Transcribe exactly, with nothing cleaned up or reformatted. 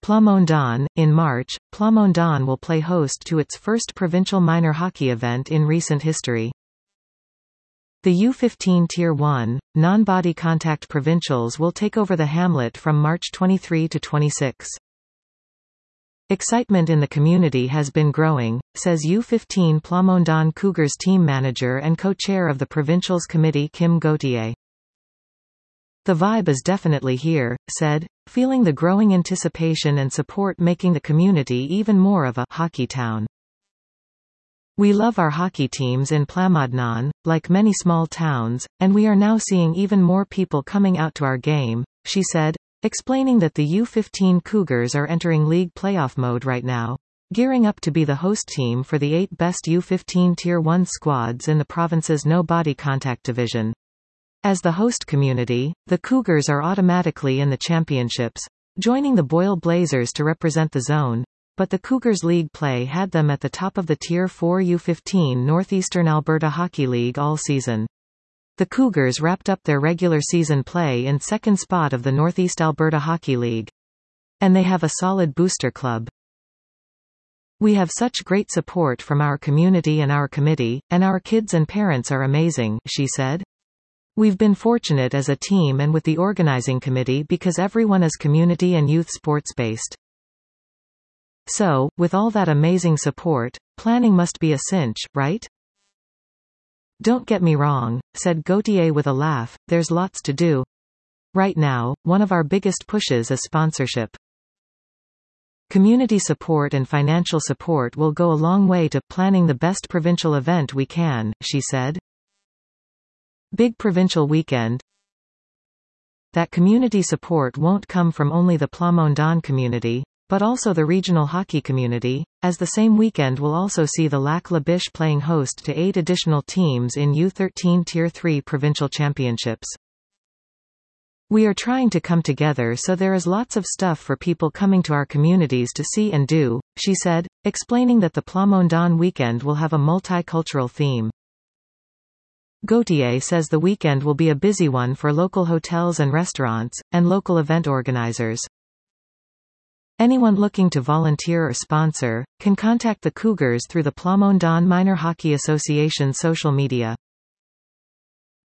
Plamondon. In March, Plamondon will play host to its first provincial minor hockey event in recent history. The U fifteen Tier one, non-body contact provincials will take over the hamlet from March twenty-third to twenty-sixth. Excitement in the community has been growing, says U fifteen Plamondon Cougars team manager and co-chair of the provincials committee Kim Gauthier. The vibe is definitely here, said, feeling the growing anticipation and support making the community even more of a hockey town. We love our hockey teams in Plamondon, like many small towns, and we are now seeing even more people coming out to our game, she said, explaining that the U fifteen Cougars are entering league playoff mode right now, gearing up to be the host team for the eight best U fifteen Tier one squads in the province's no-body contact division. As the host community, the Cougars are automatically in the championships, joining the Boyle Blazers to represent the zone, but the Cougars league play had them at the top of the Tier four U fifteen Northeastern Alberta Hockey League all season. The Cougars wrapped up their regular season play in second spot of the Northeast Alberta Hockey League. And they have a solid booster club. We have such great support from our community and our committee, and our kids and parents are amazing, she said. We've been fortunate as a team and with the organizing committee because everyone is community and youth sports based. So, with all that amazing support, planning must be a cinch, right? Don't get me wrong, said Gauthier with a laugh, there's lots to do. Right now, one of our biggest pushes is sponsorship. Community support and financial support will go a long way to planning the best provincial event we can, she said. Big provincial weekend. That community support won't come from only the Plamondon community, but also the regional hockey community, as the same weekend will also see the Lac La Biche playing host to eight additional teams in U thirteen Tier three provincial championships. We are trying to come together so there is lots of stuff for people coming to our communities to see and do, she said, explaining that the Plamondon weekend will have a multicultural theme. Gauthier says the weekend will be a busy one for local hotels and restaurants, and local event organizers. Anyone looking to volunteer or sponsor, can contact the Cougars through the Plamondon Minor Hockey Association social media.